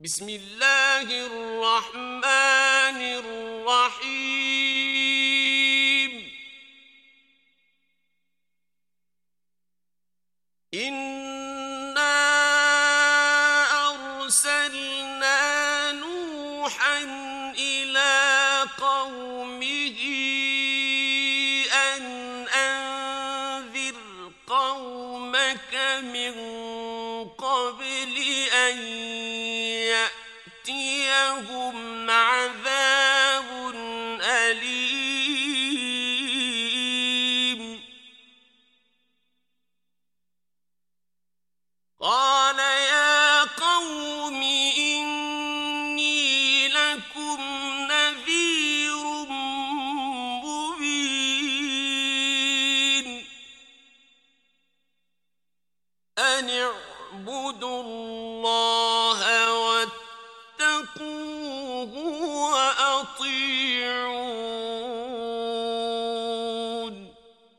بسم الله الرحمن الرحيم إنا أرسلنا نوحا إلى قومه أن أنذر قومك من قبل أن يأتيهم عذاب أليم قال يا قوم إني لكم نذير مبين أن اعبدوا الله واتقوه وأطيعون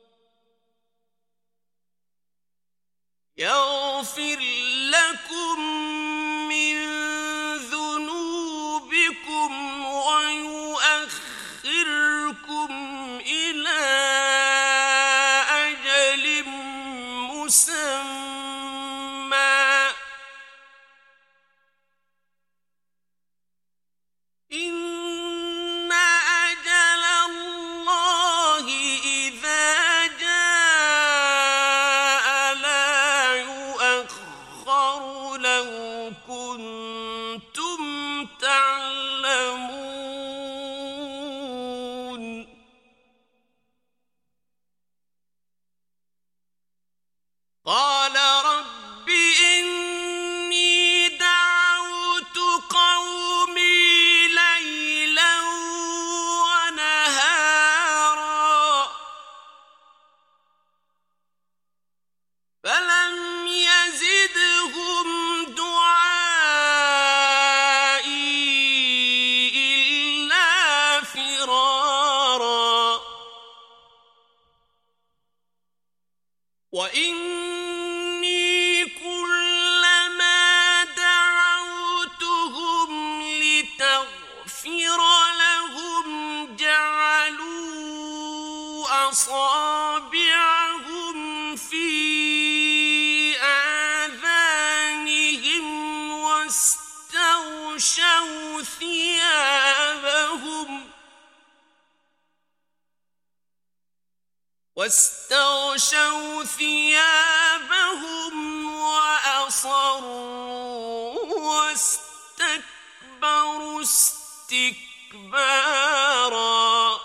يغفر لكم من ذنوبكم ويؤخركم إلى أجل مسمى إن أجل الله إذا جاء لا يؤخر لو كنتم تعلمون قال رب إني دعوت قومي ليلا ونهارا فلم يزدهم دعائي إلا فرارا وإني كلما دعوتهم لتغفر لهم جعلوا أصابعهم في آذانهم واستغشوا ثيابهم وأصروا واستكبروا استكبارا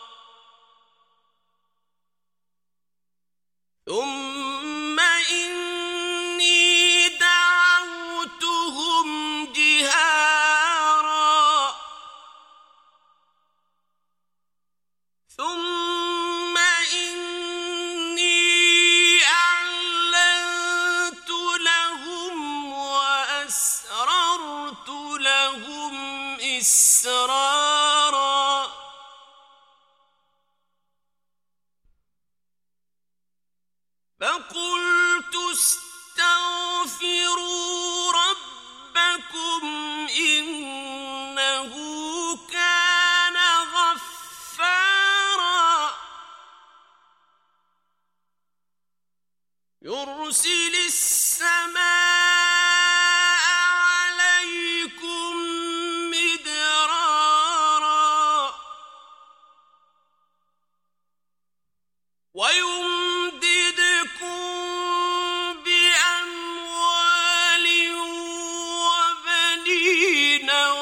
ثم إني دعوتهم جهارا ثم إني أعلنت لهم وأسررت لهم إسرارا فقلت استغفروا ربكم إنه كان غفارا يرسل السماء عليكم مدرارا ويمددكم بأموال وبنين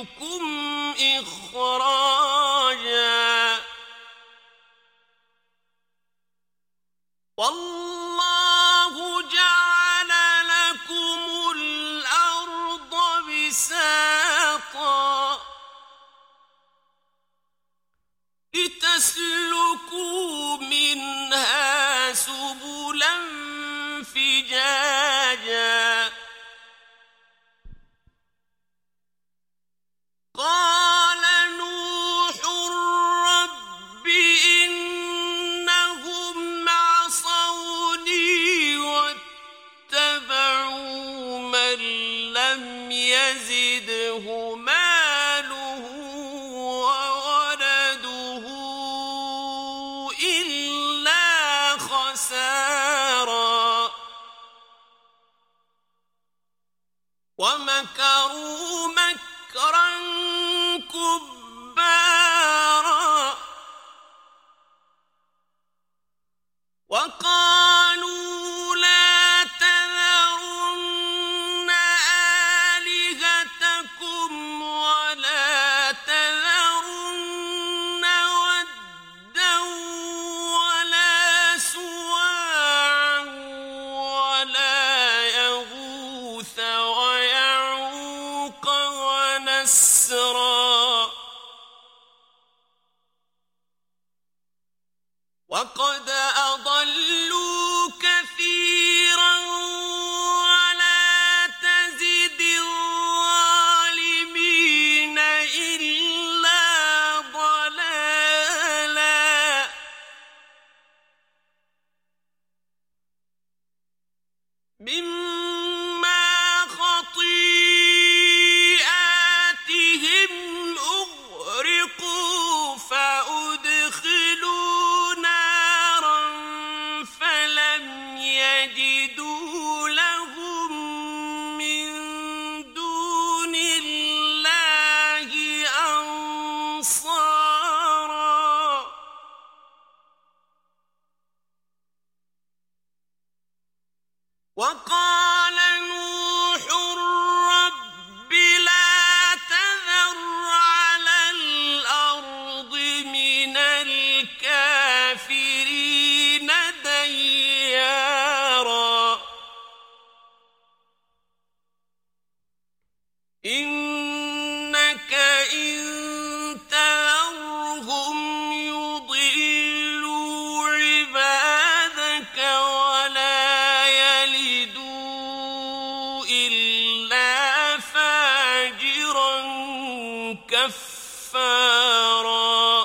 أشدكم إخراجا والله جعل لكم الأرض بساطا لتسلكوا منها سبلا فجاجا قال نوح رب إنهم عصوني واتبعوا من لم يزده ماله وولده إلا خسارا ومكروا مكرا كبارا وقالوا لا تذرن آلهتكم ولا تذرن ودا ولا سواعا ولا يغوث ويعوق ونسرا وقد أضلوا كثيرا ولا تزد الظالمين إلا ضلالا مما خطيئاتهم أغرقوا فأدخلوا نارا فلم يجدوا لهم من دون الله أنصارا وقال نوح رب لا تذر على الأرض من الكافرين ديارا إنك إن تذرهم يضلوا عبادك ولا يلدوا إلا فاجرا كفارا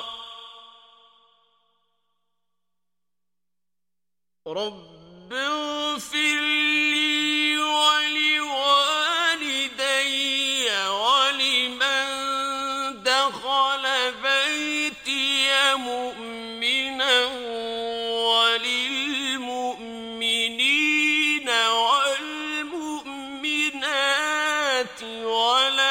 رب اغفر لي ولوالدي ولمن دخل بيتي مؤمنا وللمؤمنين والمؤمنات ولا